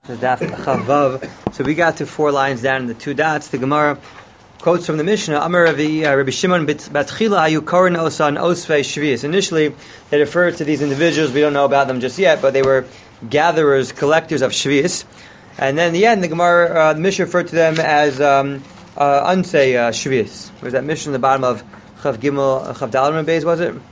The Daf Chavav. So we got to 4 lines down in the 2 dots. The Gemara quotes from the Mishnah, Amar Rabbi Shimon Batchila Hayu Korin Osan Osvei Shvius. Initially, they referred to these individuals, we don't know about them just yet, but they were gatherers, collectors of Shvius. And then in the end, the Gemara, the Mishnah referred to them as Ansei Shvius. Was that Mishnah in the bottom of Chav Gimel, Chav Dalman Beis, was it?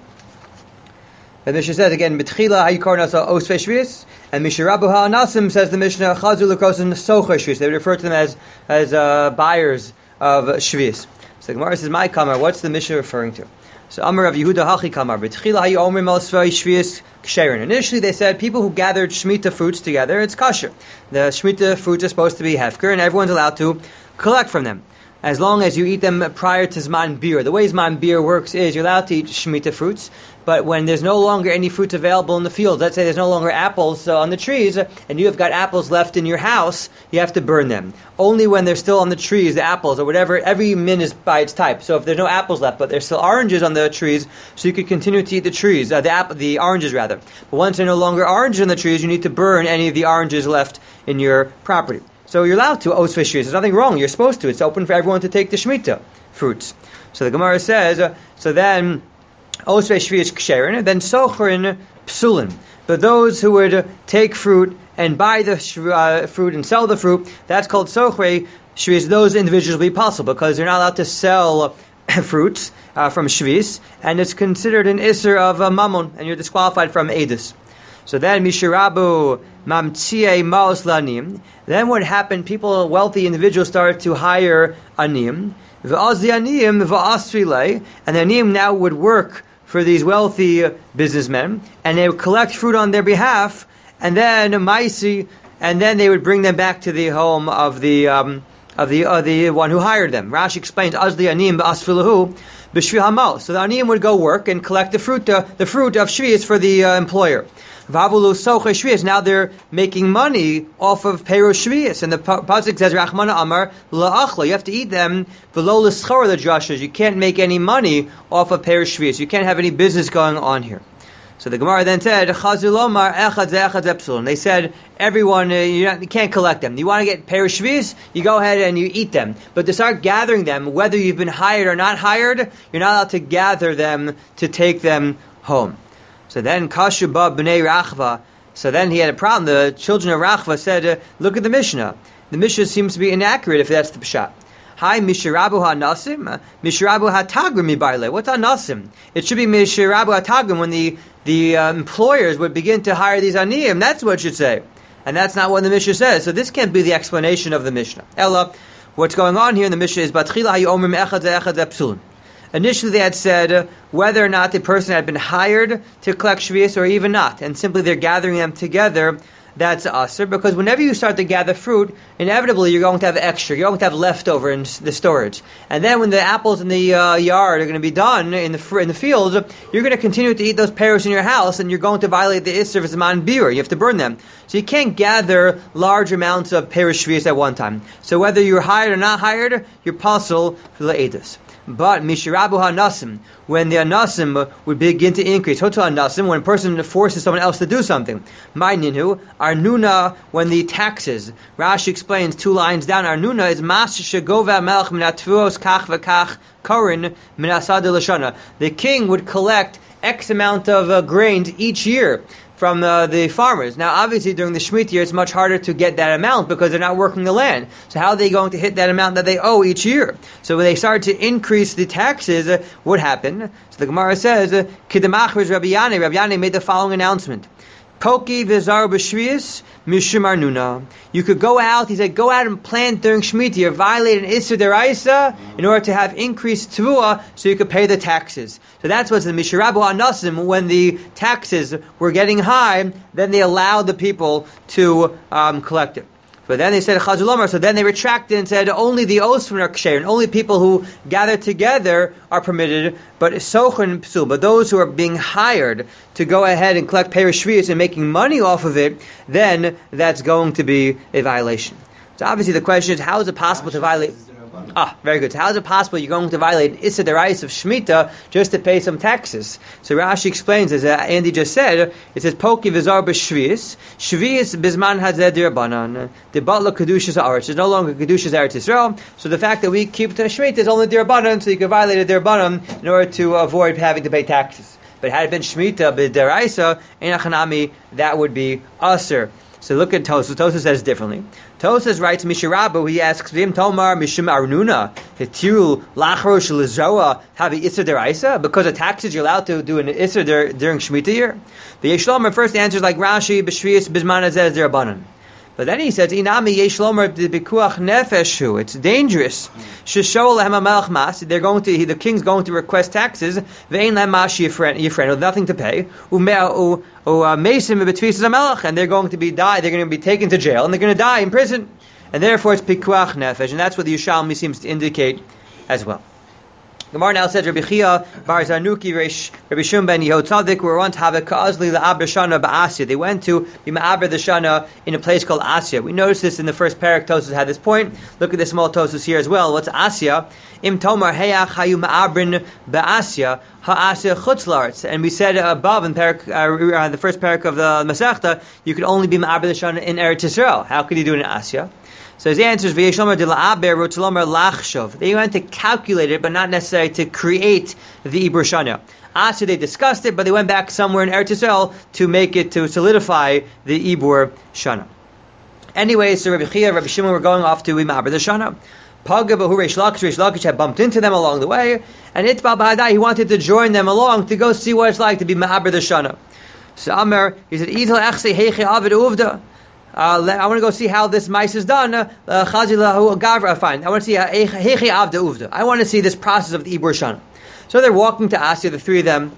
The Mishnah says again, B'tchila Hayu Korin Osan Osvei Shvius. And Mishirabu HaNasim says the Mishnah, Chazu L'kosin Socha Shvius. They refer to them as buyers of Shvius. So the Gemara says, my kamar, what's the Mishnah referring to? So Amar Rav Yehuda Hachi kamar, B'tchila Hayu Omrim Al Svei Shvius Ksherin. Initially they said people who gathered Shemitah fruits together, it's kosher. The Shemitah fruits are supposed to be hefker, and everyone's allowed to collect from them, as long as you eat them prior to Zman Bir. The way Zman Bir works is you're allowed to eat Shemitah fruits, but when there's no longer any fruits available in the fields, let's say there's no longer apples on the trees, and you have got apples left in your house, you have to burn them. Only when they're still on the trees, the apples or whatever, every min is by its type. So if there's no apples left, but there's still oranges on the trees, so you could continue to eat the trees, the oranges rather. But once there are no longer oranges on the trees, you need to burn any of the oranges left in your property. So you're allowed to osvei shvius. There's nothing wrong. You're supposed to. It's open for everyone to take the Shemitah fruits. So the Gemara says, so then osvei shvius ksherin, and then sochrin psulin. But those who would take fruit and buy the fruit and sell the fruit, that's called sochri shvius. Those individuals will be possible because they're not allowed to sell fruits from shvius, and it's considered an isser of mammon, and you're disqualified from edus. So then, Mishirabu Mamtsie Maos Lanim. Then what happened? People, wealthy individuals, started to hire anim. V'az the anim v'asfilei, and the anim now would work for these wealthy businessmen, and they would collect fruit on their behalf, and then maisi, and then they would bring them back to the home of the one who hired them. Rashi explains az the anim v'asfilahu b'shvi hamal. So the anim would go work and collect the fruit of shvius for the employer. Vavulu socha shvius. Now they're making money off of peiros shvius, and the pasuk says, "Rachmana Amar la'achla." You have to eat them below l'schor the drashas. You can't make any money off of peiros shvius. You can't have any business going on here. So the Gemara then said, "Chazulomar echad ze'echad zepsulon." They said, everyone, you can't collect them. You want to get peiros shvius, you go ahead and you eat them. But to start gathering them, whether you've been hired or not hired, you're not allowed to gather them to take them home. So then Kashuba b'nei Rachva. So then he had a problem. The children of Rachva said, look at the Mishnah. The Mishnah seems to be inaccurate if that's the pshat. Hi, Mishirabu ha-nasim, Mishirabu ha-tagrim mibayle. What's ha-nasim? It should be Mishirabu ha-tagrim when the employers would begin to hire these aniyim. That's what it should say. And that's not what the Mishnah says. So this can't be the explanation of the Mishnah. Ella, what's going on here in the Mishnah is Batchila hayu omrim echad ze'echad zepsulun. Initially they had said whether or not the person had been hired to collect shvius or even not, and simply they're gathering them together, that's asr, because whenever you start to gather fruit, inevitably you're going to have extra, you're going to have leftover in the storage. And then when the apples in the yard are going to be done in the field, you're going to continue to eat those pears in your house, and you're going to violate the isser of Zman Bir. You have to burn them. So you can't gather large amounts of pears shvius at one time. So whether you're hired or not hired, you're possible for the edus. But Mishirabu ha-nasim, when the anasim would begin to increase, hotel anasim, when a person forces someone else to do something. Ma'ninu, arnuna, when the taxes. Rashi explains 2 lines down. Arnuna is mas shegova melch min atvuos kach v'kach korin min asad l'shana. The king would collect X amount of grains each year from the farmers. Now, obviously, during the Shemitah year, it's much harder to get that amount because they're not working the land. So how are they going to hit that amount that they owe each year? So when they started to increase the taxes, what happened? So the Gemara says, Kidamachriz Rabbi Yanai made the following announcement. Poki v'zar b'shvius mishum arnuna. You could go out, he said, go out and plant during Shemitah year, violate an Isser Deraisa in order to have increased Tvua so you could pay the taxes. So that's what's in the Mishirabu HaNasim. When the taxes were getting high, then they allowed the people to collect it. But then they said Chazulomar, so then they retracted and said only the Osman are ksher, and only people who gather together are permitted, but Sochen Psul, but those who are being hired to go ahead and collect peiros shvius and making money off of it, then that's going to be a violation. So obviously the question is, how is it possible to violate? Very good. So how is it possible you're going to violate Issa Derais of Shemitah just to pay some taxes? So Rashi explains, as Andy just said, it says, Poki v'zar b'shvius, shvius bizman hazeh dirabanan, the batla kedushas haaretz. There's no longer kedushas Eretz Yisrael, so the fact that we keep the Shemitah is only dirabanan, so you can violate a dirabanan in order to avoid having to pay taxes. But had it been Shemitah b'deraisa, enachanami, that would be aser. So look at Tosfos. Tosfos says differently. Tosfos writes Mishirabu. He asks Vim Tomar Mishim Arnuna Hitiru Lachrosh Lezoa Havi Isser Deraisa, because of taxes you're allowed to do an Isser during Shemitah year. The Yeshlomer first answers like Rashi B'Shvius Bizman Azez Derabanan. But then he says, "Inami yeshlomer b'pikuach nefeshu." It's dangerous. Sheshol lehem hamelach mas. The king's going to request taxes. Ve'ein lehem mas yifren, with nothing to pay. Umesim b'tvisas hamelach, and they're going to be taken to jail, and they're going to die in prison. And therefore, it's pikuach nefesh, and that's what the Yerushalmi seems to indicate as well. Gemara now says, Rabbi Chia bar Zanuki Rabbi Shum ben Yehotzadik were once have a ka'azli la'abra shana ba'asya. They went to be ma'abra the shana in a place called Asya. We noticed this in the first parak. Tosfos had this point. Look at the small Tosfos here as well. What's Asya? Im tomar heyach hayu ma'abrin ba'asya ha'asya chutz la'aretz. And we said above in parak, the first parak of the Masechta, you could only be ma'abra the shana in Eretz Yisrael. How could you do it in Asya? So his answer is they went to calculate it, but not necessarily to create the Ibur Shana. After they discussed it, but they went back somewhere in Eretz Yisrael to solidify the Ibur Shana. Anyway, so Rabbi Chia, Rabbi Shimon were going off to Ma'aber the Shana. Reish Lakish had bumped into them along the way, and Itbal B'Hadai, he wanted to join them along to go see what it's like to be Ma'aber the Shana. So Amar, he said, Idil Echse Heiche Avid Uvda. I want to go see how this mice is done. Fine. I want to see I want to see this process of the Ibur Shana. So they're walking to Asya, the three of them.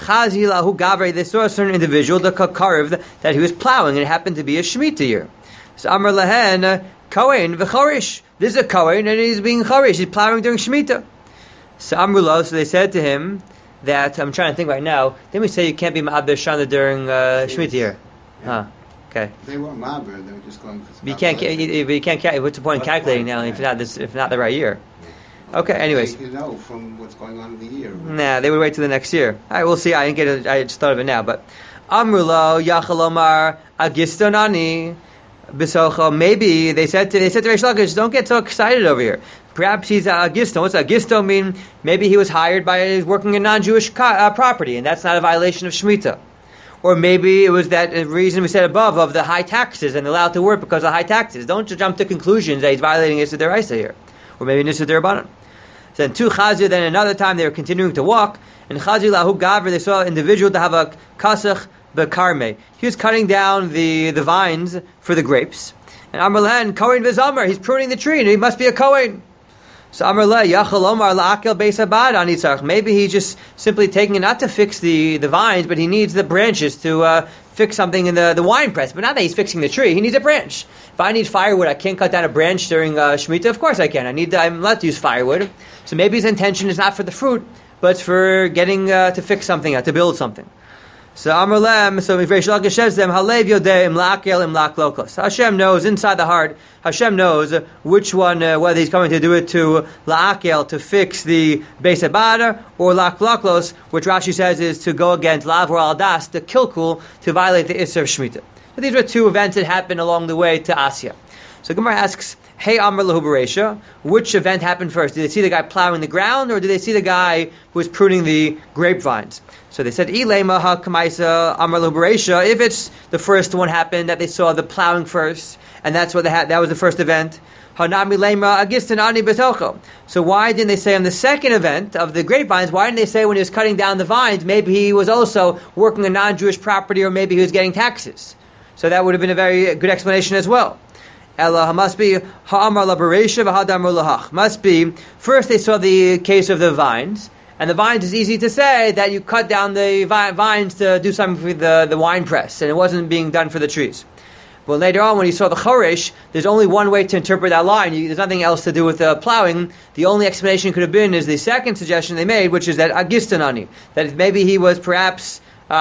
They saw a certain individual, the Kakarev, that he was plowing, and it happened to be a Shemitah year. So Amar Lahen, Kohen v'chorish. This is a Kohen, and he's being chorish. He's plowing during Shemitah. So Amrullah, so they said to him that, I'm trying to think right now, didn't we say you can't be Ma'abed Shana during Shemitah year? Yeah. Okay. They weren't Ma'abed, they were just going for you can't. What's the point in calculating now if not the right year? Okay. Anyways. You know from what's going on in the year. Nah, they would wait till the next year. All right, we'll see. I didn't get it. I just thought of it now. But Amrulo Yachalomar Agistonani Bisocho. Maybe they said to Reish Lakish, don't get so excited over here. Perhaps he's Agisto. What's Agisto mean? Maybe he was hired by working in non-Jewish property, and that's not a violation of Shemitah. Or maybe it was that reason we said above of the high taxes and allowed to work because of high taxes. Don't jump to conclusions that he's violating Issa Deraisa here. Or maybe Issa Derabanan. So then two Chazir, then another time they were continuing to walk, and Chazir Lahu Gavr, they saw an individual to have a kasach bekarme. He was cutting down the vines for the grapes. And Amar Lehen, Kohen v'Zamar, he's pruning the tree, and he must be a Kohen. So Amar Leh, Yachal Omar la'akel beis habad anitzach. Maybe he's just simply taking it not to fix the vines, but he needs the branches to fix something in the wine press. But not that he's fixing the tree, he needs a branch. If I need firewood, I can't cut down a branch during Shemitah. Of course I can. I'm allowed to use firewood. So maybe his intention is not for the fruit, but it's for getting to fix something, to build something. So Amar Lem, so Reish Lakish says to them, Halev Yodeh Imlak El Imlak Lokos. Hashem knows, inside the heart, Hashem knows which one, whether he's coming to do it to La'akel, to fix the Beis Habad, or Lak Lokos, which Rashi says is to go against Lavor Al Das, the Kilkul, to violate the Isser of Shemitah. So these were two events that happened along the way to Asya. So Gemara asks, Hey Amar Lahu Bereisha, which event happened first? Did they see the guy plowing the ground, or did they see the guy who was pruning the grapevines? So they said, Ilema ha-kamaisa Amar Lahu Bereisha, if it's the first one happened, that they saw the plowing first, and that's what that was the first event, Hanami Lema Agistan Ani Betocho. So why didn't they say on the second event of the grapevines, why didn't they say when he was cutting down the vines, maybe he was also working a non-Jewish property, or maybe he was getting taxes? So that would have been a very good explanation as well. Ella must be ha'amar la bereisha v'hadamar lahach. Must be first they saw the case of the vines, and the vines is easy to say that you cut down the vines to do something for the wine press, and it wasn't being done for the trees. Well, later on when you saw the choresh, there's only one way to interpret that line. There's nothing else to do with the plowing. The only explanation could have been is the second suggestion they made, which is that agistanani, that maybe he was perhaps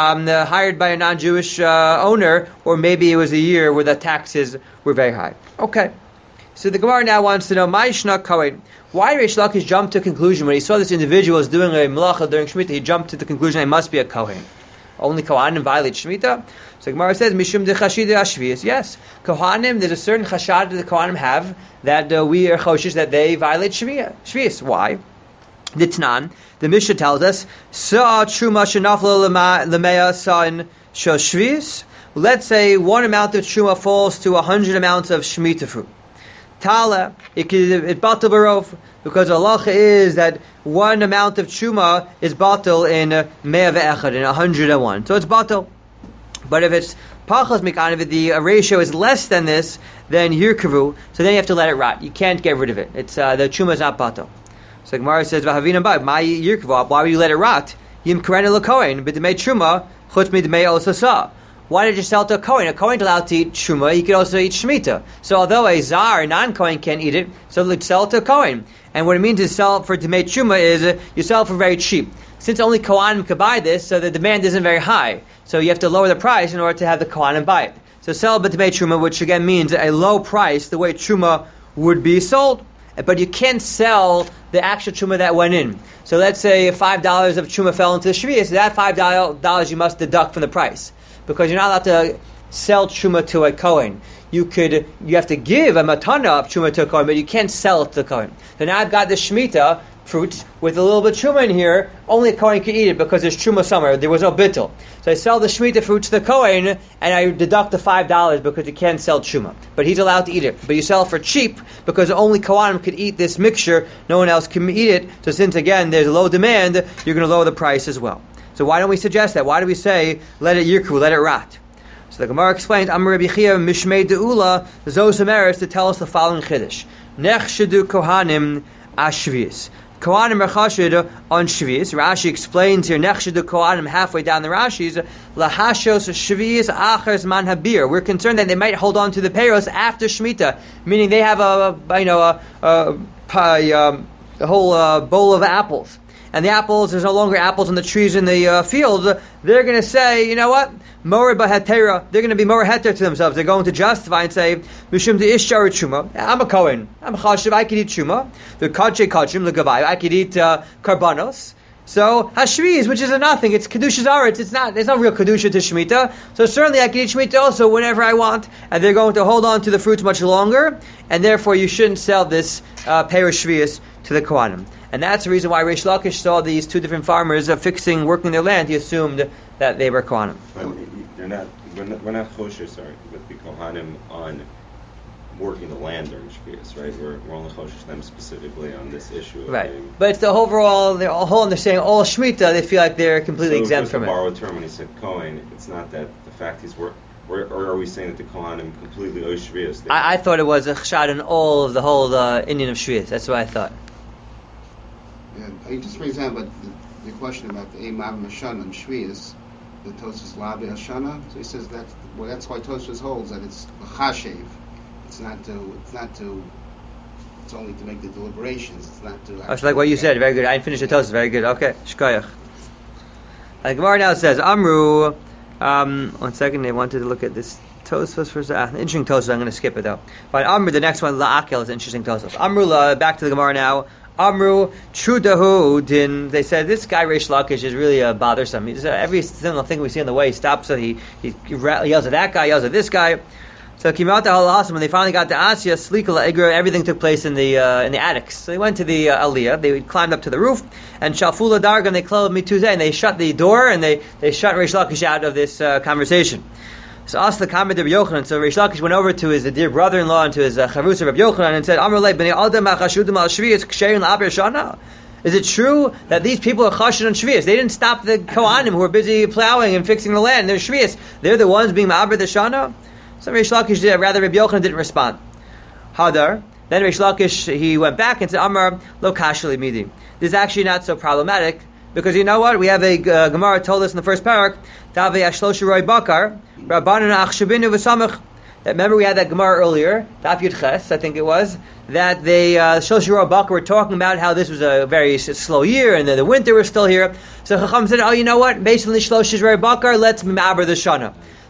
hired by a non-Jewish owner, or maybe it was a year where the taxes were very high. Okay. So the Gemara now wants to know, Ma'ishna Kohen. Why Reish Lakish jumped to a conclusion when he saw this individual was doing a melacha during Shemitah? He jumped to the conclusion he must be a Kohen. Only Kohanim violate Shemitah? So Gemara says, Mishum de Chashid Ashvius. Yes, Kohanim, there's a certain chashad that the Kohanim have that we are choshish that they violate Shvius. Why? The Tnan, the Mishnah tells us, Sa'a Truma Shenafla Lemea Sa'in Shvius. Let's say one amount of Truma falls to 100 amounts of Shemitah fruit. Tala, it batal barov, because halacha is that one amount of truma is batal in mea ve'echad, in 101. So it's batal. But if it's pachas mikanav, if the ratio is less than this, then yirkavu, so then you have to let it rot. You can't get rid of it. It's the truma is not batal. So Gemara says, v'havina ba, my yirkavu, why would you let it rot? Yim karena l'kohen, b'demei truma, chutz midemei osasa. Why did you sell to a Kohen? A Kohen is allowed to eat Truma, he could also eat Shemitah. So although a Zar, a non-Kohen, can't eat it, so let's sell it to a Kohen. And what it means to sell for to make Truma is you sell it for very cheap. Since only Kohanim could buy this, so the demand isn't very high. So you have to lower the price in order to have the Kohanim buy it. So sell but to make Truma, which again means a low price, the way Truma would be sold. But you can't sell the actual Truma that went in. So let's say $5 of Truma fell into the Shvius, so that $5 you must deduct from the price. Because you're not allowed to sell truma to a Kohen. You have to give a matana of truma to a Kohen, but you can't sell it to the Kohen. So now I've got the Shemitah fruit with a little bit of truma in here. Only a Kohen can eat it because there's truma somewhere. There was no bittul. So I sell the Shemitah fruit to the Kohen, and I deduct the $5 because you can't sell truma. But he's allowed to eat it. But you sell it for cheap because only Kohanim could eat this mixture. No one else can eat it. So since again there's low demand, you're going to lower the price as well. So why don't we suggest that? Why do we say, let it yirku, let it rot? So the Gemara explains, Amar Rabbi Chia, Mishmei De'ula, Zos Ameris, to tell us the following Chiddush. Nech Shedu Kohanim Ashvius. Kohanim are chashid on Shvius. Rashi explains here, Nech Shedu Kohanim, halfway down the Rashis, Lahashos Shvius Achers Man Habir. We're concerned that they might hold on to the payros after Shemitah, meaning they have a whole bowl of apples. And the apples, there's no longer apples on the trees in the fields. They're going to say, you know what? Moreh b'hetera. They're going to be more heter to themselves. They're going to justify and say, Mishum de ishar truma. I'm a Kohen. I'm a chashiv. I can eat truma. The kache kachim legavai. I can eat karbanos. So hashviz, which is a nothing. It's kedusha zaretz. It's not. There's no real kedusha to shemitah. So certainly I can eat shemitah also whenever I want. And they're going to hold on to the fruits much longer. And therefore you shouldn't sell this peiros shvius to the Kohanim. And that's the reason why Reish Lakish saw these two different farmers working their land. He assumed that they were Kohanim. We're not kosher, with the Kohanim on working the land during Shvius, right? We're only kosher them specifically on this issue. Right. But it's the overall, their whole understanding, all Shemitah, they feel like they're completely exempt from it. So borrowed term when he said Kohen, it's not that the fact he's working. Or are we saying that the Kohanim completely owe Shvius? I thought it was a chshad in all of the whole Indian of Shvius. That's what I thought. Yeah, he just brings out about the question about the Eimav Mashana and Shvius, the Tosfos Lavi Hashana. So he says that's why Tosfos holds that it's a chashev. It's only to make the deliberations. It's not to. It's like what you said. Very good. I didn't finish the Tosfos. Very good. Okay. Shkoyach. The Gemara now says Amru. 1 second. They wanted to look at this Tosfos for an interesting Tosfos. I'm going to skip it though. But Amru, the next one, La'akel, is an interesting Tosfos. Amru, back to the Gemara now. Amru Trudahu Din. They said this guy Reish Lakish is really bothersome. He's, every single thing we see on the way, he stops. So he yells at that guy, yells at this guy. So Kimata Halasim, when they finally got to Asya, Slikala Igra, everything took place in the attics. So they went to the Aliyah. They climbed up to the roof, and Shalfula Darga, and they closed Mituzeh, and they shut the door, and they shut Reish Lakish out of this conversation. So asked the comment of Yochanan. So Reish Lakish went over to his dear brother-in-law and to his chavus of Yochanan and said, Amrulay b'nei Adam ha'chashudim al Shvius ksherin la'aber shana. Is it true that these people are chashud on Shvius? They didn't stop the Kohanim who were busy plowing and fixing the land. They're Shvius. They're the ones being ma'aber the shana. So Reish Lakish did. Rather, Rabbi Yochanan didn't respond. Hadar. Then Reish Lakish, he went back and said, Amar lo kashali midi. This is actually not so problematic. Because you know what? We have a Gemara told us in the first parak, Tavei Ashloshu Roy Bakar, Rabbanan Achshabinu V'samach. Remember we had that Gemara earlier, Daf Yud Ches, I think it was, that they Shlosh Roy Bakar were talking about how this was a very slow year and then the winter was still here. So Chacham said, oh, you know what? Based on the Shlosh Roy Bakar, let's ma'aber the Shana.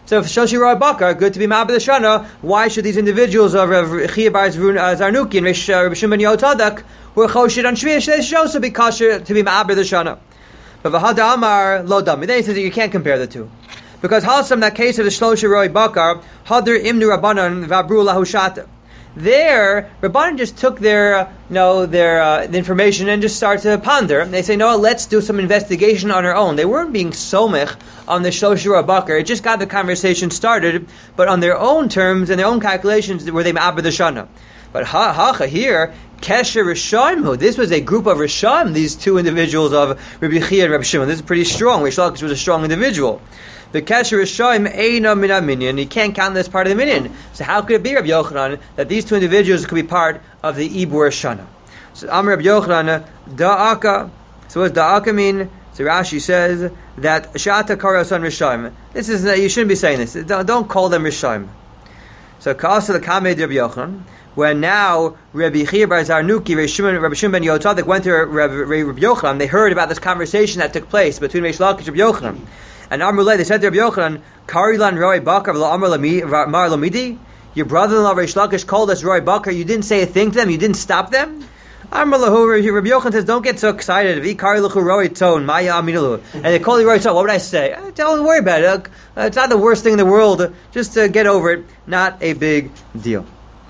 So if Shoshi Roy Bakar are good to be Ma'abed Shana, why should these individuals of Rav Chia Bar Zarnuki and Rav Shimon Ben Yotadak, who are Choshid on Shvius, they should also be kosher to be Ma'abed Shana. But V'hada Amar Lo Dami. Then he says that you can't compare the two. Because Halsam, that case of the Shloshi Roy Bakar, Hadr Imnu Rabbanan Vabru Lahu Shata. There, Rabbanan just took their the information and just started to ponder. They say, no, let's do some investigation on our own. They weren't being somech on the Shloshi Roy Bakar. It just got the conversation started, but on their own terms and their own calculations were they Ma'abed Shana. But Hacha here, Kesher Rishayim, this was a group of Rishayim, these two individuals of Rabbi Chia and Rabbi Shimon. This is pretty strong. Rish Lakish was a strong individual. The Kesher Rishayim Eina Min HaMinyan. You can't count this part of the Minyan. So how could it be, Rabbi Yochanan, that these two individuals could be part of the Ibur Shana? So Amr Rabbi Yochanan, Da'aka. So what does Da'aka mean? So Rashi says that Shata Karasan Rishayim. This is, you shouldn't be saying this. Don't call them Rishayim. So Kasa the Kamed Rabbi Yochanan, when now Rabbi Chia Bar Zarnuki, Rabbi Shimon Ben Yotadik went to Rabbi Yochanan, they heard about this conversation that took place between Reish Lakish and Rabbi Yochanan. And Amrullah, they said to Rabbi Yochanan, Karilan Roy Bakar Mar Lamidi, your brother-in-law Reish Lakish called us Roy Bakar, you didn't say a thing to them, you didn't stop them? Amrullah, Rabbi Yochanan says, don't get so excited. And they call you Roy Ton, what would I say? Don't worry about it. It's not the worst thing in the world. Just get over it. Not a big deal.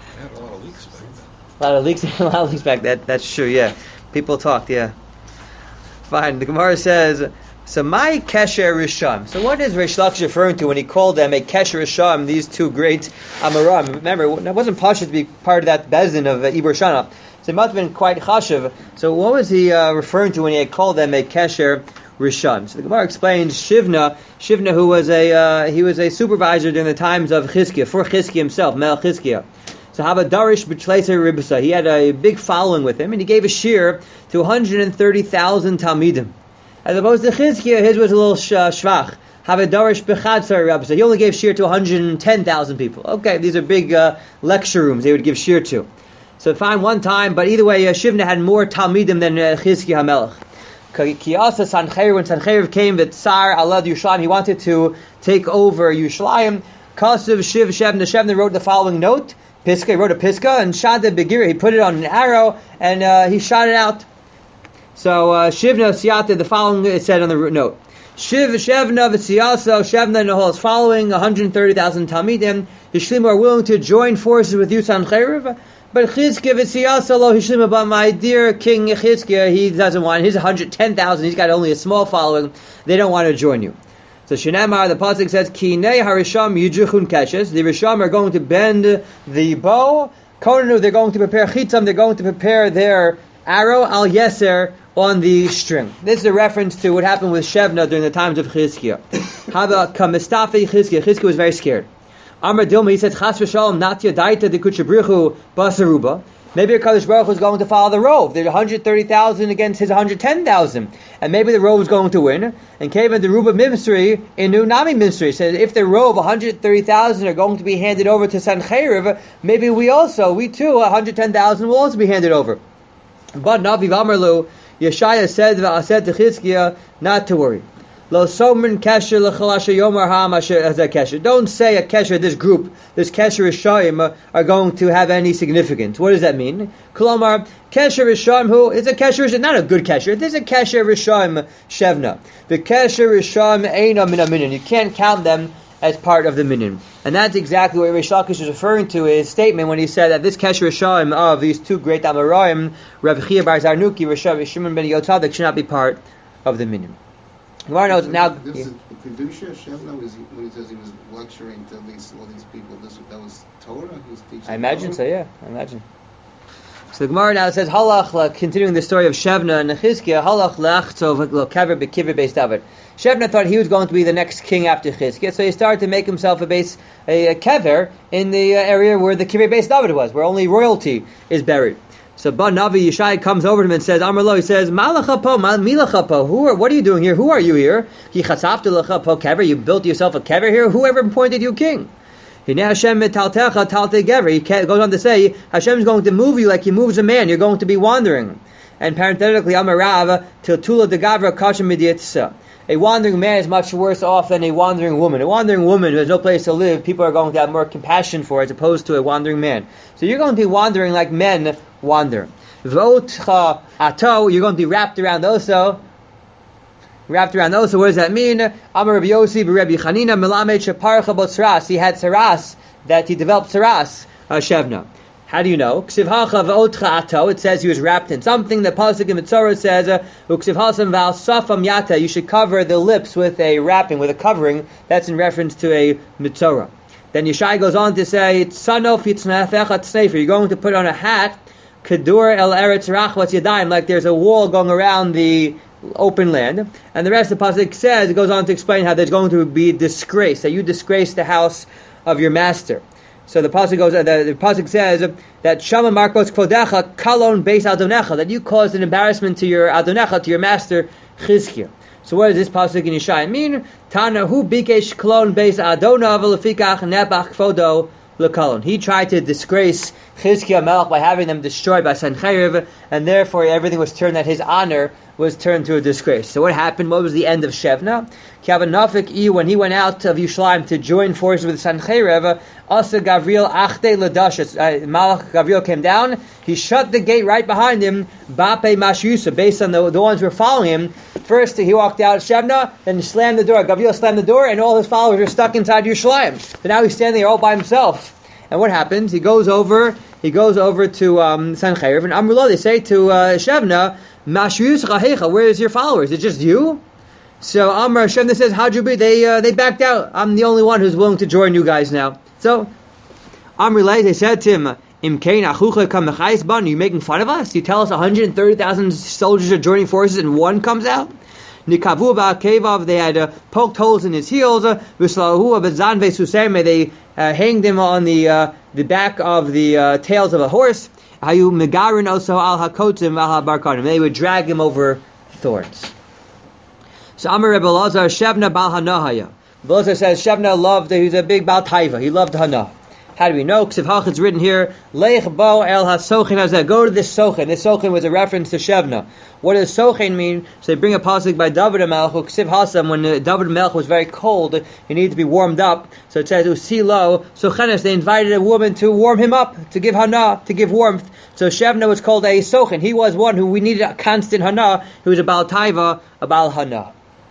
A lot of leaks back. That's true. Yeah, people talked. Yeah, fine. The Gemara says, so my Kesher Risham. So what is Reish Lakish referring to when he called them a Kesher Risham? These two great Amoram. Remember, it wasn't Pasha to be part of that Bezdin of Ibur Shana. So it must have been quite chashuv. So what was he referring to when he had called them a Kesher Risham? So the Gemara explains Shivna, who was he was a supervisor during the times of Chizkiah, for Chizkiah himself, Mel Chizkiah. So Hava Darish B'Tleisa Ribsa, he had a big following with him, and he gave a shir to 130,000 Talmidim. As opposed to Chizkiah, his was a little shvach. Hava Darish B'Chadsar Ribsa, he only gave shir to 110,000 people. Okay, these are big lecture rooms they would give shir to. So fine, one time, but either way, Shivna had more Talmidim than Chizkiah HaMelech. Kiyasa Sancheir, when Sancheir came with Tsar Alad Yerushalayim, he wanted to take over Yerushalayim. Kasav Shiv Shevna wrote the following note. Piska, he wrote a Piska, and Shada Begir, he put it on an arrow, and he shot it out. So Shivna Siyata, the following it said on the note. Shevna V'Siyasa, Shevna and the whole is following 130,000 Talmidim. Hishlim are willing to join forces with you, Sancheir. But Chizkiah V'Siyasa lo Hishlim, but my dear King Chizkiah, he doesn't want, he's 110,000, he's got only a small following, they don't want to join you. So Shinemar, the pasuk says, Kinei Harisham Yujuchun Keshes, the Risham are going to bend the bow, Konanu, they're going to prepare Chitzam, they're going to prepare their arrow, Al Yeser, on the string. This is a reference to what happened with Shevna during the times of Chizkiah. Haba Kamistafe Chizkiah, Chizkiah was very scared. Amar Dilma, he said, Chas v'shalom natya daita de kuchabrichu basaruba. Maybe HaKadosh Baruch Hu is going to follow the Rov. There's 130,000 against his 110,000. And maybe the Rov is going to win. And Kevin the Ruba Ministry, Inu Nami Ministry, says if the Rov, 130,000 are going to be handed over to Sancheiriv, maybe we too, 110,000 will also be handed over. But Navi Vamarlu, Yeshaya said to Chizkiah, not to worry. Lo somen kesher lechalasha yomar ham asher as a kesher. Don't say a kesher, this group, this kesher Rishayim are going to have any significance. What does that mean? Kolomar, kesher Rishayim, who is a kesher Rishayim, not a good kesher. This is a kesher Rishayim Shevna. The kesher Rishayim eina min minyan. You can't count them as part of the minyan. And that's exactly what Reish Lakish is referring to his statement when he said that this kesher Rishayim of these two great Amoraim, Rav Chia Bar Zarnuki, Rav Shimon Ben Yotadik, should not be part of the minyan. Gemara knows now. This is Kedusha Shevna, when he says he was lecturing to all these people. That was Torah. He was teaching. I imagine Torah? So. Yeah, I imagine. So the Gemara now says Halach, continuing the story of Shevna and Chizkiah. Halach le'achtzov kever bekiver beis David. Shevna thought he was going to be the next king after Chizkiah, so he started to make himself a kever in the area where the kiver beis David was, where only royalty is buried. So Navi Yishai comes over to him and says, Amar, he says, Malachapo, Milachapo, what are you doing here? Who are you here? You built yourself a kever here? Whoever appointed you king? He goes on to say, Hashem is going to move you like he moves a man. You're going to be wandering. And parenthetically, Amarav, Tiltula de Gavra Kachim Midietsa. A wandering man is much worse off than a wandering woman. A wandering woman who has no place to live, people are going to have more compassion for, as opposed to a wandering man. So you're going to be wandering like men wander. V'otcha ato, you're going to be wrapped around also. Wrapped around also, what does that mean? Amar Rabbi Yossi b'Rebbi Chanina melamed sheparcha bot saras. He had saras, that he developed saras, Shevna. How do you know? Ksiv hacha v'otcha ato. It says he was wrapped in something. The pasuk in Mitzorah says, "Uksiv hasam v'al safam yata." You should cover the lips with a wrapping, with a covering. That's in reference to a Mitzorah. Then Yeshai goes on to say, "Tzanof yitznafechat snefer." You're going to put on a hat, kedur el eretz rachvat yadayim, like there's a wall going around the open land. And the rest of the pasuk says, it goes on to explain how there's going to be disgrace, that you disgrace the house of your master. So the pasuk goes. The pasuk says that Shama Markos Kvodecha Kalon Beis Adonecha, that you caused an embarrassment to your Adonecha, to your master Chizkiah. So what does this pasuk in Yeshaya mean? Tana hu bikesh Kalon Beis Adona v'lefikach nepach kvodo lekalon. He tried to disgrace Chizkiah Melech by having them destroyed by Sancheriv, and therefore everything was turned, that his honor was turned to a disgrace. So what happened? What was the end of Shevna? Kavanafik, when he went out of Yerushalayim to join forces with Sancheriv, Asa Gavriel Achte Ladashas, Malach Gavriel came down, he shut the gate right behind him, Bape Mashyusa, based on the ones who were following him. First he walked out Shevna, then he slammed the door. Gavriel slammed the door, and all his followers were stuck inside Yerushalayim. So now he's standing there all by himself. And what happens? He goes over to Sancheriv, and Amrullah, they say to Shevna, Mashyus Chahecha, where is your followers? Is it just you? So Amr Shevna says, how'd you be? They backed out. I'm the only one who's willing to join you guys now. So Amrullah, they said to him, Imkein achucha kam mechayis ban, you making fun of us? You tell us 130,000 soldiers are joining forces and one comes out? Nikavu ba'akevav, they had poked holes in his heels. V'slahu b'zan ve'susem, they hanged him on the back of the tails of a horse. Hayu megarin also al hakotim al habarkanim, they would drag him over thorns. So Amar Rebbe Elazar Shevna bal hanahaya. Rebbe Elazar says Shevna loved, he's a big bal taiva, he loved hana. How do we know? Ksiv hach, it's written here, Leich bo el ha-sochin hazeh, go to this sochin. This sochin was a reference to Shevna. What does sochin mean? So they bring a pasuk by David HaMelech, Ksiv hasam, when David HaMelech was very cold, he needed to be warmed up. So it says, Usilo, sochenes, they invited a woman to warm him up, to give hana, to give warmth. So Shevna was called a sochin. He was one who we needed a constant hana, he was a bal taiva, a bal hana.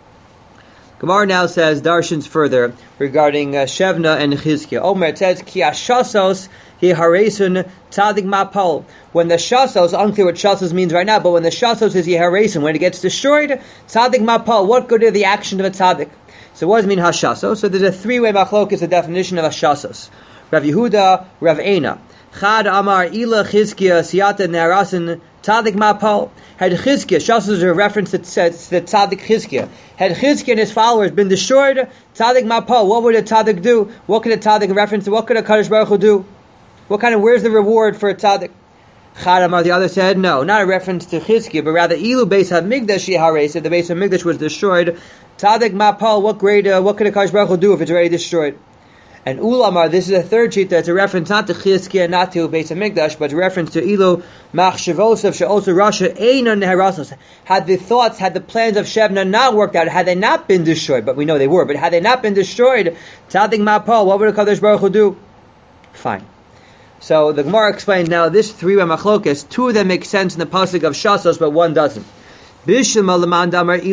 Gemara now says darshans further regarding Shevna and Chizkiah. Omer, it says ki ashasos hi haresun tzadik mapol. When the shasos, unclear what shasos means right now, but when the shasos is haresun, when it gets destroyed, tzadik mapol. What good are the action of a tzadik? So what does it mean hashasos? So there's a three-way machlokes, a definition of hashasos. Rav Yehuda, Rav Eina. Chad Amar Ila Chizkiah Siyata Narasin Tzadik Mapal. Had Chizkiah, Shasos is a reference that says the Tzadik Chizkiah. Had Chizkiah and his followers been destroyed, Tzadik Mapal, what would a Tzadik do? What could a Tzadik reference to? What could a Kadosh Baruch Hu do? Where's the reward for a Tzadik? Chad Amar, the other said, no, not a reference to Chizkiah, but rather Ilu Beis HaMikdash Yiharei, said the Beis HaMikdash was destroyed. Tzadik Mapal, what could a Kadosh Baruch Hu do if it's already destroyed? And Ulamar, this is a third sheet that's a reference not to Chizkiah, not to Beis HaMikdash, but a reference to Ilu Machshavosov She'osu Rasha Eina Neherasos. Had the thoughts, had the plans of Shevna not worked out, had they not been destroyed, but we know they were, but had they not been destroyed, Tzadik Mapal, what would a Kadosh Baruch Hu do? Fine. So the Gemara explains now this three-way machlokas, two of them make sense in the pasuk of Shasos, but one doesn't. It's a reference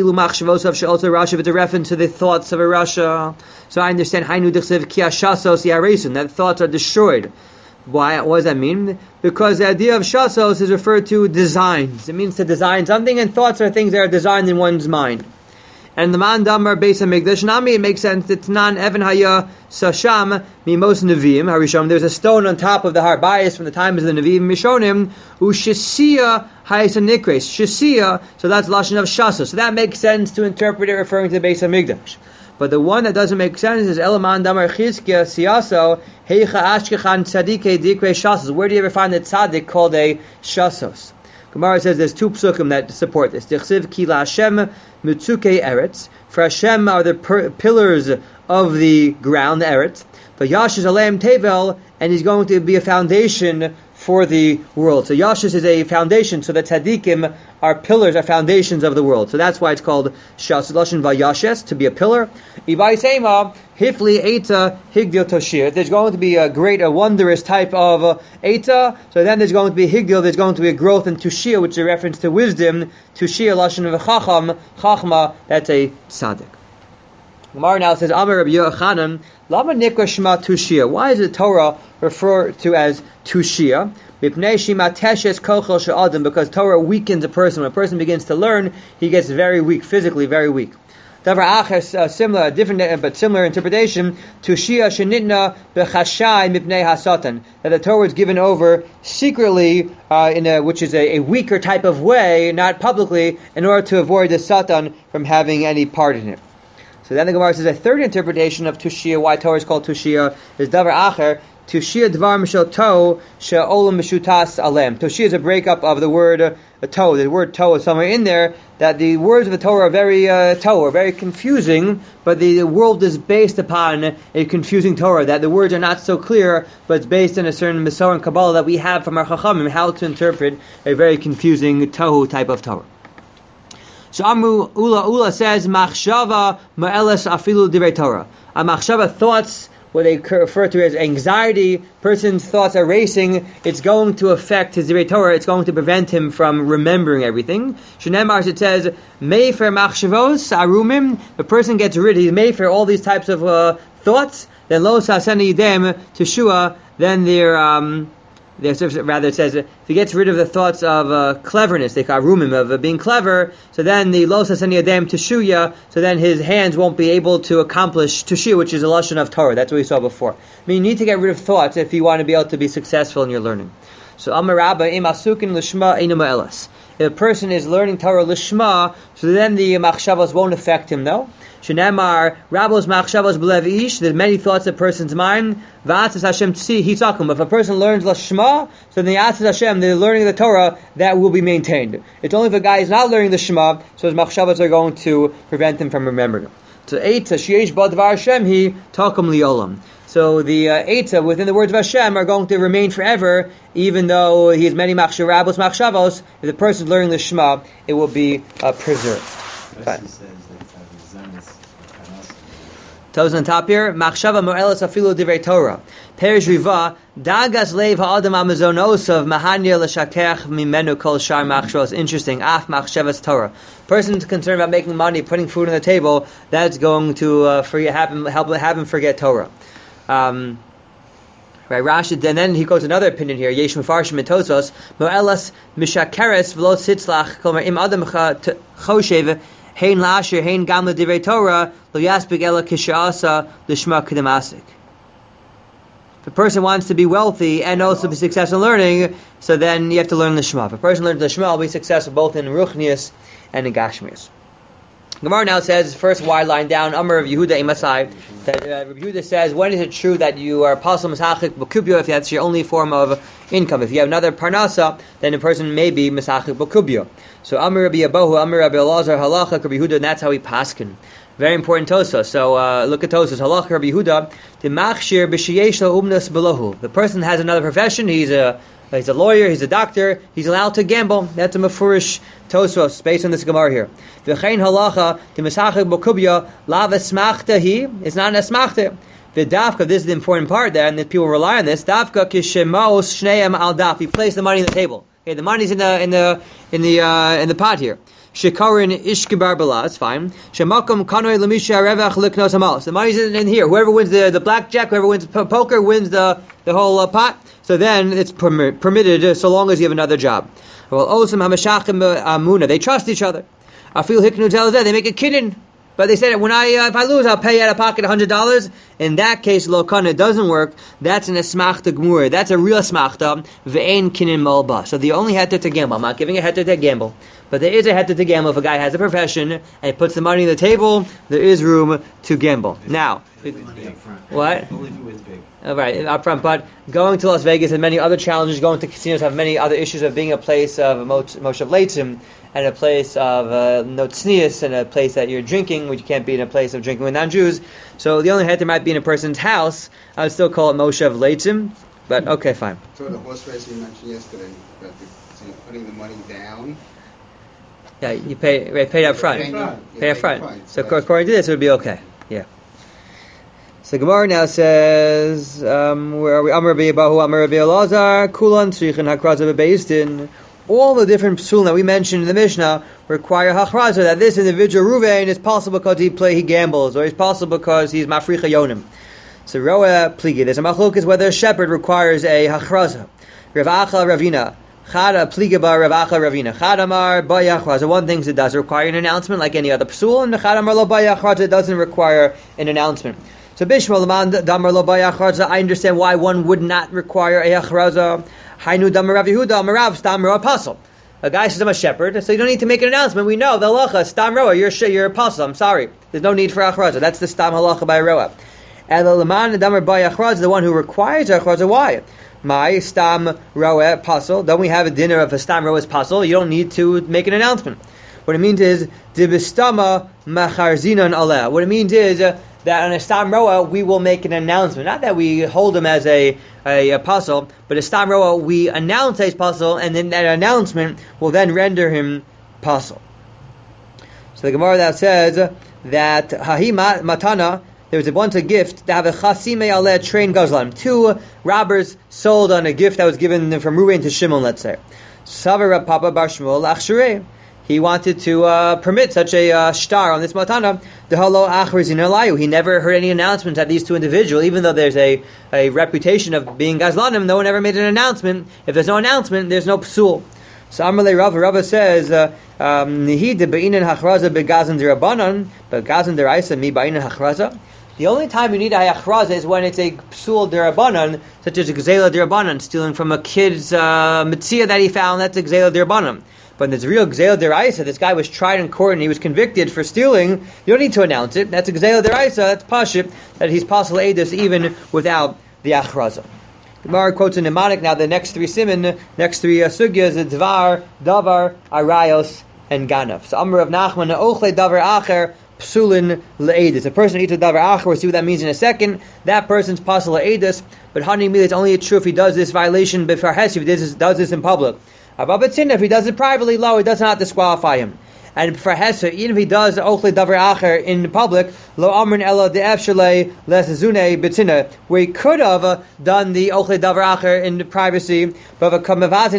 to the thoughts of a Rasha. So I understand that thoughts are destroyed. Why? What does that mean? Because the idea of shasos is referred to designs. It means to design something, and thoughts are things that are designed in one's mind. And the man damar beis hamikdash nami, it makes sense. It's non even haya sasham mimos neviim harisham. There's a stone on top of the har bayis from the times of the neviim mishonim ushisia hayasanikres shisia. So that's lashon of shasa. So that makes sense to interpret it referring to the beis hamikdash. But the one that doesn't make sense is Elaman damar chizkiah siyaso heicha ashkechan tzadikei dikre shasas. Where do you ever find a tzaddik called a shasos? Gemara says there's two psukim that support this. Dichsiv ki la Hashem mitzuke eretz. For Hashem are the pillars of the ground, the eretz. But Yashiz aleim tevel, and he's going to be a foundation for the world. So Yashis is a foundation, so the tzaddikim are pillars, are foundations of the world. So that's why it's called Shas Lashon Vayashes, to be a pillar. Ibaisema Hifli Eita Higdil Toshir. There's going to be a great, a wondrous type of Eita. So then there's going to be Higdil, there's going to be a growth in Tushir, which is a reference to wisdom. Tushir Lashon V'chacham, Chachma, that's a tzaddik. Gemara now says, Amar Rabbi Yochanan, Lama Nikra Shema Tushia. Why is the Torah referred to as Tushia? Because Torah weakens a person. When a person begins to learn, he gets very weak, physically very weak. Davar Achar, similar, different but similar interpretation. Tushia Shenitna Bechashai Mipnei Hasatan. That the Torah is given over secretly, which is a weaker type of way, not publicly, in order to avoid the Satan from having any part in it. So then the Gemara says a third interpretation of Tushia, why Torah is called Tushia, is Davar Acher, Tushia Dvar Mishal To, She'olam Mishutas Alem. Tushia is a breakup of the word To. The word To is somewhere in there, that the words of the Torah are very very confusing, but the world is based upon a confusing Torah, that the words are not so clear, but it's based on a certain Masorah and Kabbalah that we have from our Chachamim, how to interpret a very confusing Tohu type of Torah. So Amru Ula says machshava ma'eles afilu divrei Torah. A machshava, thoughts, what they refer to as anxiety. Person's thoughts are racing. It's going to affect his divrei Torah. It's going to prevent him from remembering everything. Shenemar, it says mefer machshavos arumim. The person gets rid. He's made for all these types of thoughts. Then lo saseni yidem teshua. Then they're rather, it says if he gets rid of the thoughts of cleverness, they call rumim, of being clever, so then the lo saseni yadem teshuya, so then his hands won't be able to accomplish teshuya, which is a lashon of Torah. That's what we saw before. I mean, you need to get rid of thoughts if you want to be able to be successful in your learning. So Amar Rabba im asukin lishma einu ma'elas. If a person is learning Torah lishma, so then the machshavos won't affect him, though. Shenemar Rabos machshavos b'lev ish. There's many thoughts in a person's mind. V'atzis Hashem tzi hitzakum. If a person learns lishma, so then the atzis Hashem, the learning of the Torah, that will be maintained. It's only if a guy is not learning the Shema, so his machshavos are going to prevent him from remembering it. So Eita sheish b'dvar Hashem hi takum liolam. So the Eita within the words of Hashem are going to remain forever, even though he has many Rabos machshavos. If the person is learning the Shema, it will be preserved. Toes on top here. Machshava mo'elas afilu divrei Torah. Perish riva dagas leiv ha'adam amazonosav mahanya l'shakech mimenu kol shar machshavos. Interesting. Af machshavas Torah. Person's concerned about making money, putting food on the table. That's going to have him forget Torah. Right, Rashi. And then he quotes another opinion here. Yesh mefarshim and Tosos mo'elas mishakeres v'lo sitzlach kolmar im adam choshev. Hein la'asher, hein gam l'divrei Torah, lo yaspik ela kisha'asa l'shma kedamasik. If a person wants to be wealthy and also be successful in learning, so then you have to learn the Shema. If a person learns the Shema, will be successful both in Ruchnius and in Gashmius. Gemara now says, first wide line down, Amar of Yehuda Imasai, that Rabbi Yehuda says, when is it true that you are apostle misachik b'kubyo if that's your only form of income? If you have another parnasa, then a person may be misachik b'kubyo. So Amar Rabbi Abahu, Amar Rabbi Elazar, halacha Rabbi Yehuda, and that's how we paskin. Very important Tosos. So look at Tosos. Halacha Rabbi Yehuda, the machshir b'sheyesh lo umnas belohu. The person has another profession. He's a lawyer, he's a doctor, he's allowed to gamble. That's a mafurish Tosos based on this Gemara here. V'chein halacha the misachik b'kubya la v'smachta hi. It's not an asmachta. The dafka, this is the important part there, and that people rely on this. Dafka kishemos shneim al daf. You place the money on the table. Okay, the money's in the pot here. Shekarin ishkibar bala, it's fine. Shemakom kanoi lemisha revach liknos hamal. The money's in here. Whoever wins the blackjack, whoever wins poker, wins the whole pot. So then it's permitted so long as you have another job. Well, osam hamashachim amuna. They trust each other. I feel hiknu zelazeh. They make a kidden. But they said, if I lose, I'll pay out of pocket $100. In that case, lo kana, it doesn't work. That's an esmachta gmur. That's a real esmachta. Ve'en kinin malba. So the only heter to gamble. I'm not giving a heter to gamble. But there is a heter to gamble if a guy has a profession and he puts the money on the table. There is room to gamble. Now, what? Only if it wins big. All right, up front. But going to Las Vegas and many other challenges, going to casinos have many other issues of being a place of Moshav Leitzim and a place of Notznius and a place that you're drinking, which you can't be in a place of drinking with non-Jews. So the only heter might be in a person's house. I would still call it Moshav Leitzim. But okay, fine. So the horse race we mentioned yesterday, so you're putting the money down. Yeah, you paid up front. Paid up front. So according to this, it would be okay. Yeah. So Gemara now says, where are we? Amar Be'abahu, Amar Be'alazar, Kulan Tzrichin Hakraza Be'eisdin. All the different psulim that we mentioned in the Mishnah require hachraza, that this individual Ruvain is possible because he gambles, or it's possible because he's mafricha yonim. So Roa pligi. There's a machlokes whether a shepherd requires a hachraza. Rav Acha Ravina. Chada pliga bar Rav Acha Ravina. Chadamar ba yachraza. One thing it does require an announcement like any other psul, and the Chadamar lo ba yachraza doesn't require an announcement. So Bishma Laman Damar lo ba yachraza. I understand why one would not require a hachraza. Hainu Damar Rav Yehuda Amarav Stam Roa Apostle. A guy says I'm a shepherd, so you don't need to make an announcement. We know the halacha Stam Roa. You're apostle. I'm sorry. There's no need for hachraza. That's the Stam halacha by Roa. And the Laman Damar ba yachraza, the one who requires hachraza. Why? My Stam Roa Apostle. Don't we have a dinner of a Stam Roa Apostle? You don't need to make an announcement. What it means is Dibistama Macharzinan Aleh. What it means is that on a Stam Roa we will make an announcement. Not that we hold him as a apostle, but a Stam Roa we announce as apostle, and then that announcement will then render him apostle. So the Gemara that says that Hahi Matana, there was once a gift to have a Chasime Aleh train Gazlan. Two robbers sold on a gift that was given from Ruvain to Shimon, let's say. Savar Papa Bar Shmuel Achsherei. He wanted to permit such a shtar on this matana. The halo achrizin alayu. He never heard any announcements that these two individuals, even though there's a reputation of being gazlanim, no one ever made an announcement. If there's no announcement, there's no psul. So Amalei Rava says, Nihi de be'inan hachraza begazan derabanan, but gazan deraisa mi be'inan hachraza. The only time you need a hachraza is when it's a psul derabanan, such as a gzela derabanan, stealing from a kid's mitzvah that he found. That's a gzela derabanan. But there's real gzela deraisa. This guy was tried in court and he was convicted for stealing. You don't need to announce it. That's a gzela deraisa. That's pashit that he's possible edus even without the achraza. Gemara quotes in mnemonic now. The next three siman, next three sugyas, dvar, davar, arayos, and ganav. So Amar of Nachman ochle davar acher psulin leedus. A person eats a davar acher. We'll see what that means in a second. That person's possible edus. But honey meal, it's only true if he does this violation before hes. If he does this in public. If he does it privately, low, it does not disqualify him. And for Hesed, even if he does Ochle Davar Acher in public, Lo Amrin Ella de Efshalei Lesazune Betzina, where he could have done the Ochle Davar Acher in privacy, but he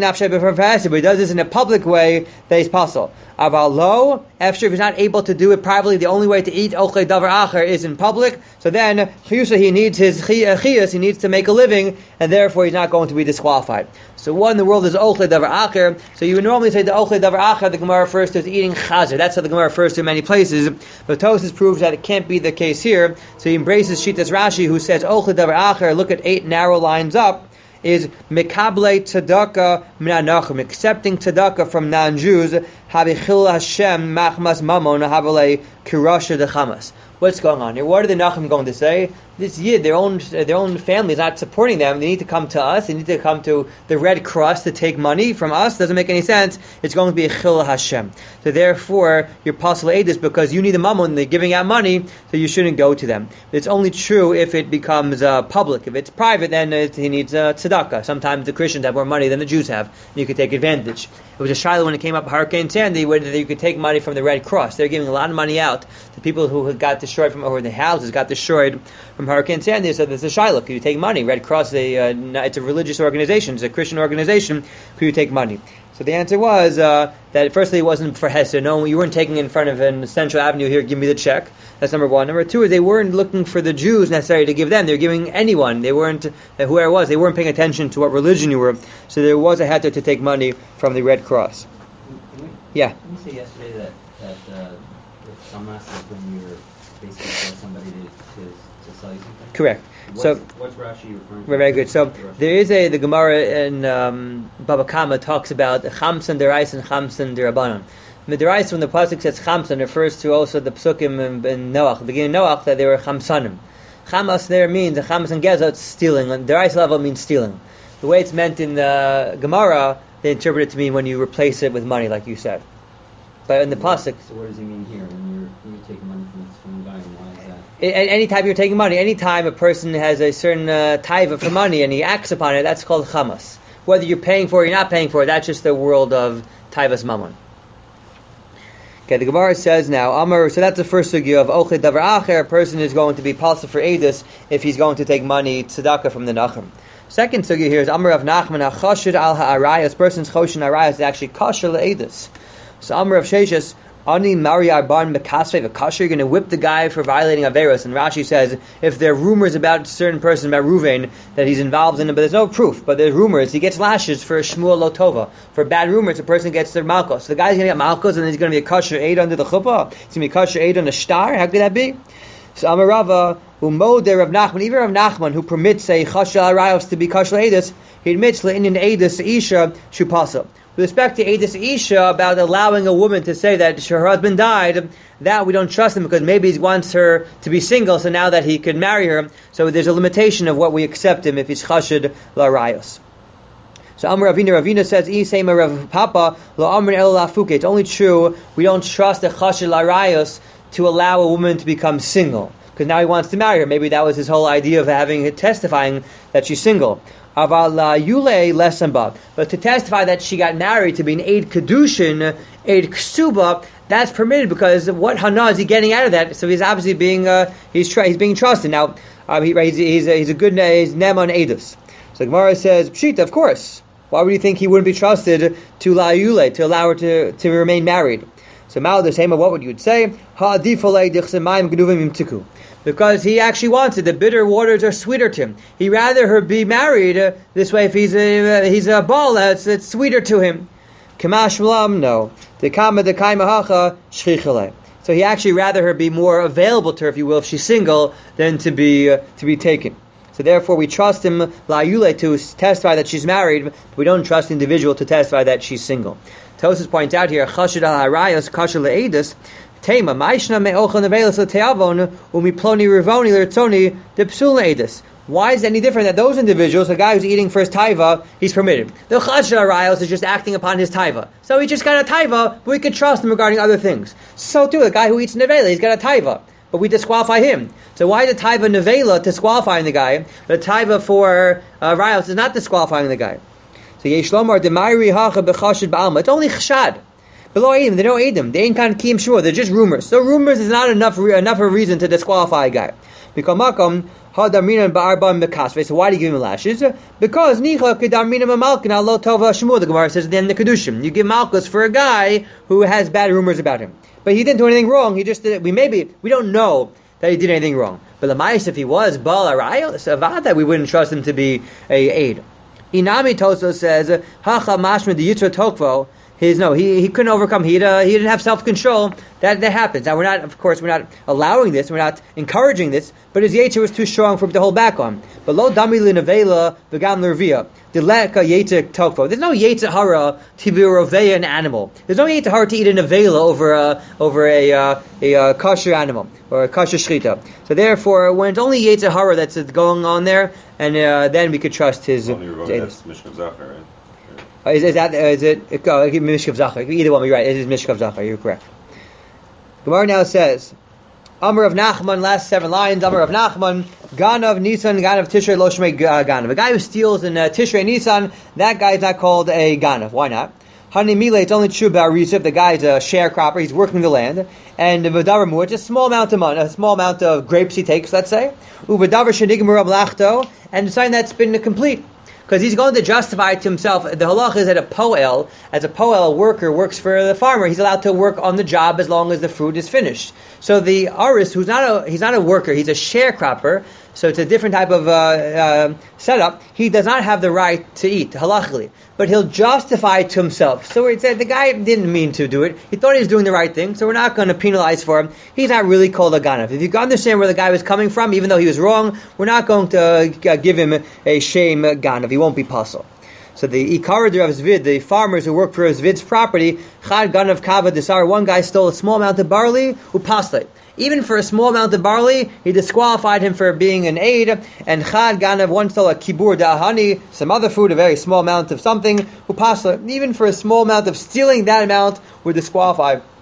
does this in a public way, that is possible. Aval Lo, if he's not able to do it privately, the only way to eat Ochle Davar Acher is in public, so then he needs his chiyas, he needs to make a living, and therefore he's not going to be disqualified. So what in the world is Ochle Davar Acher? So you would normally say the Ochle Davar Acher, the Gemara refers to as eating chazer. That's how the Gemara refers to in many places. But Tosfos proves that it can't be the case here. So he embraces Shitas Rashi, who says Ochle Davar Acher, look at 8 narrow lines up, is Mekable Tzedakah Minanachim, accepting Tzedakah from non-Jews, Habichil Hashem Machmas Mamon Havale Kirasha de Chamas. What's going on here? What are the Nachum going to say? This Yid, their own family is not supporting them. They need to come to us. They need to come to the Red Cross to take money from us. Doesn't make any sense. It's going to be a Chil Hashem. So therefore, you're possible edus because you need the mammon. They're giving out money, so you shouldn't go to them. It's only true if it becomes public. If it's private, then he needs tzedakah. Sometimes the Christians have more money than the Jews have, and you could take advantage. It was a shiloh when it came up Hurricane Sandy, where you could take money from the Red Cross. They're giving a lot of money out to people who got destroyed from, or the houses got destroyed from Hurricane Sandy. So there's a shiloh. Could you take money? Red Cross, it's a religious organization. It's a Christian organization. Could you take money? So the answer was that firstly it wasn't for Hesed. No, you weren't taking in front of an Central Avenue here, give me the check. That's number one. Number two is they weren't looking for the Jews necessarily to give them. They were giving anyone. They weren't, whoever it was, they weren't paying attention to what religion you were. So there was a heter to take money from the Red Cross. Yeah. Didn't you say yesterday that if Samas is when you're basically telling somebody to sell you something? Correct. What's Rashi referring to? Very good. So there is the Gemara in Baba Kama talks about Chamsan Derais and Chamsan Derabanan. Derais, when the pasuk says Chamsan, refers to also the psukim in Noach, the beginning of Noach, that they were Chamsanim. Chamas there means the Chamas and Geza, it's stealing. And Derais level means stealing. The way it's meant in the Gemara, they interpret it to mean when you replace it with money, like you said. But in the pasuk, So what does he mean here? When you're taking money from the guy, and why is that? anytime you're taking money, anytime a person has a certain taiva for money and he acts upon it, that's called chamas. Whether you're paying for it or you're not paying for it, that's just the world of taivas mammon. Okay, the Gemara says now, Amar, so that's the first sugya of Ochle Davar Acher, a person is going to be palsa for Edis if he's going to take money, tzedakah from the Nachum. Second sugya here is Amar of Nachman, HaChashid al ha'arayas, person's choshin arayas is actually kosher le'edis. So Amar of Sheshes, Ani Mari Arban Mekasve Vakasher, you're going to whip the guy for violating Averos. And Rashi says, if there are rumors about a certain person, about Ruvain, that he's involved in it, but there's no proof, but there's rumors, he gets lashes for Shmuel Lotova. For bad rumors, a person gets their Malkos. So the guy's going to get Malkos, and he's going to be a kosher aid under the chuppah. He's going to be a kosher aid on the star. How could that be? So Amarava, Umoder Rav Nachman, even Rav Nachman, who permits a Chashal Arayos to be kosher aidis, he admits Le'inin aidis Isha Shupasa. With respect to Edis Isha, about allowing a woman to say that her husband died, that we don't trust him because maybe he wants her to be single, so now that he could marry her, so there's a limitation of what we accept him if he's chashid la'rayos. So Amar Ravina says, Isema Rav Papa, lo amrin el lafuke. It's only true, we don't trust a chashid la'rayos to allow a woman to become single, because now he wants to marry her. Maybe that was his whole idea of testifying that she's single. Yule lesamba, but to testify that she got married to be an Eid Kedushin, Eid Ksuba, that's permitted because what Hana is he getting out of that? So he's obviously being he's being trusted. Now he's a good Neman Eidus. So Gemara says Pshita, of course. Why would you think he wouldn't be trusted to La Yule, to allow her to remain married? So Mal the same, what would you say? Because he actually wants it. The bitter waters are sweeter to him. He'd rather her be married this way. If he's a ball, it's sweeter to him. Kamash Malam, no. So he actually rather her be more available to her, if you will, if she's single, than to be taken. So therefore, we trust him La Yule to testify that she's married, but we don't trust the individual to testify that she's single. Tosfos points out here, Chashid al harayos kasher le'edus. Tema Maishna me'ochel nevelas le'teavon umiploni rivoni l'rtzoni depsul le'edus. Why is it any different that those individuals, the guy who's eating for his taiva, he's permitted? The Chashid Arayos is just acting upon his taiva. So he just got a taiva, but we could trust him regarding other things. So too, the guy who eats nevela, he's got a taiva, but we disqualify him. So why is the taiva nevela disqualifying the guy, but a taiva for Arayos is not disqualifying the guy? So Yeshlomar Demairi Hacha B'Chashid Ba'alma. It's only Chashad. Below Eidim, they don't aid them. They ain't kind of kiyim shmur. They're just rumors. So rumors is not enough of a reason to disqualify a guy. So why do you give him lashes? Because Nicha Kedarmina Mamalkin Alo Tova Shmur, the Gemara says at the end of the Kedushim. You give Malchus for a guy who has bad rumors about him. But he didn't do anything wrong. He just did it. We don't know that he did anything wrong. But the Ma'is, if he was Baal Arayos, Avada, we wouldn't trust him to be a aid. Inami Toso says, Hacha Mashma the Yitra Tokvo. He couldn't overcome. He didn't have self-control. That happens. Now we're not allowing this. We're not encouraging this. But his yetzer was too strong for him to hold back on. But lo dami linavela v'gam l'rvia dileka yetzer tokfo. There's no yetzer hara to be roveya an animal. There's no yetzer hara to eat a nevela over a kosher animal or a kosher shchita. So therefore, when it's only yetzer hara that's going on there, and then we could trust his. Only that's Mishkav Zachar, right? Is it Mishkav Zachar? Either one, you're right. It is Mishkav Zachar. You're correct. Gemara now says, Amar of Nachman, last 7 lines. Amar of Nachman, Ganav Nisan, Ganav Tishrei Lo Shmei Ganav. A guy who steals in Tishrei Nisan, that guy is not called a Ganav. Why not? Hani Mile, it's only true about Risif. The guy is a sharecropper. He's working the land. And V'davamu, it's a small amount of money, a small amount of grapes he takes, let's say. U'v'davar Shenigmur Lachto, and it's something that's been complete. Because he's going to justify it to himself. The halach is that a poel, a worker works for the farmer, he's allowed to work on the job as long as the fruit is finished. So the aris, he's not a worker, he's a sharecropper, so it's a different type of setup. He does not have the right to eat, halachically. But he'll justify it to himself. So it said the guy didn't mean to do it. He thought he was doing the right thing, so we're not going to penalize for him. He's not really called a ganav. If you can understand where the guy was coming from, even though he was wrong, we're not going to give him a shame ganav. He won't be puzzled. So the Ikaradir of Zvid, the farmers who work for Zvid's property, Chad Ganav Kava Desar, one guy stole a small amount of barley, upasle. Even for a small amount of barley, he disqualified him for being an aid. And Chad Ganav, one stole a kibur da'ahani, some other food, a very small amount of something, upasle. Even for a small amount of stealing that amount, we're disqualified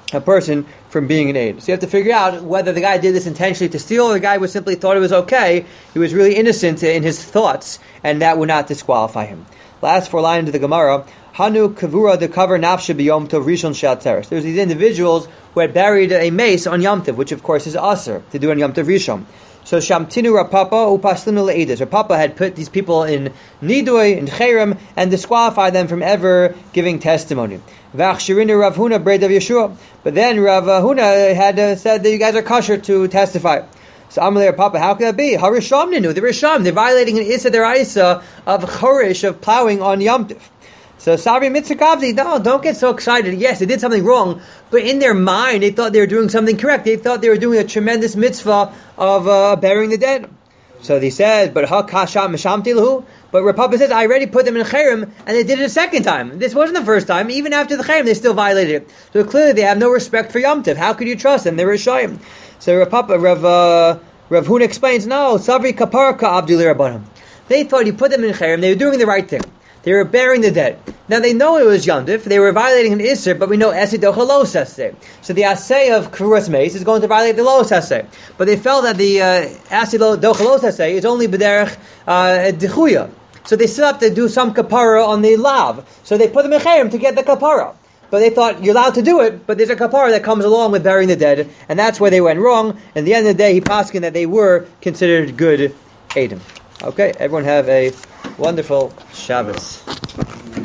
a person from being an aid. So you have to figure out whether the guy did this intentionally to steal, or the guy was simply thought it was okay. He was really innocent in his thoughts, and that would not disqualify him. Last 4 lines of the Gemara. Hanu kavura de cover nafshe b'yom tov rishon she'atzeres. There's these individuals who had buried a mace on Yom Tov, which of course is aser to do on Yom Tov Rishon. So Shamtinu Rapapa upaslinu le'edus. Rapapa had put these people in Nidui, in Cherem, and disqualified them from ever giving testimony. V'achshirinu Rav Huna breid of Yeshua. But then Rav Huna had said that you guys are kosher to testify. So Amalei Rapapa, how could that be? Harisham ninu, the Risham, they're violating an Issa deraisa of Chorish, of plowing on Yom Tov. So Sabri Mitzvah, no, don't get so excited. Yes, they did something wrong, but in their mind, they thought they were doing something correct. They thought they were doing a tremendous mitzvah of burying the dead. So they said, but ha-kasham mishamti lahu. But Rapapa says, I already put them in Cherem, and they did it a second time. This wasn't the first time. Even after the Cherem, they still violated it. So clearly they have no respect for Yom Tov. How could you trust them? They were Rishayim. So Rav Huna explains, no, Sabri kapara ka abdul rabbanim. They thought you put them in Cherem, they were doing the right thing. They were burying the dead. Now they know it was Yom Tov. They were violating an Isser, but we know Esi Docha Lo Saseh. So the Aseh of Kruas Mace is going to violate the Lo Saseh. But they felt that the Esi Docha Lo Saseh is only B'derech Dechuya. So they still have to do some kapara on the Lav. So they put them in Cherem to get the kapara. But they thought, you're allowed to do it, but there's a kapara that comes along with burying the dead. And that's where they went wrong. And at the end of the day, he paskin that they were considered good Edom. Okay, everyone have a wonderful Shabbos.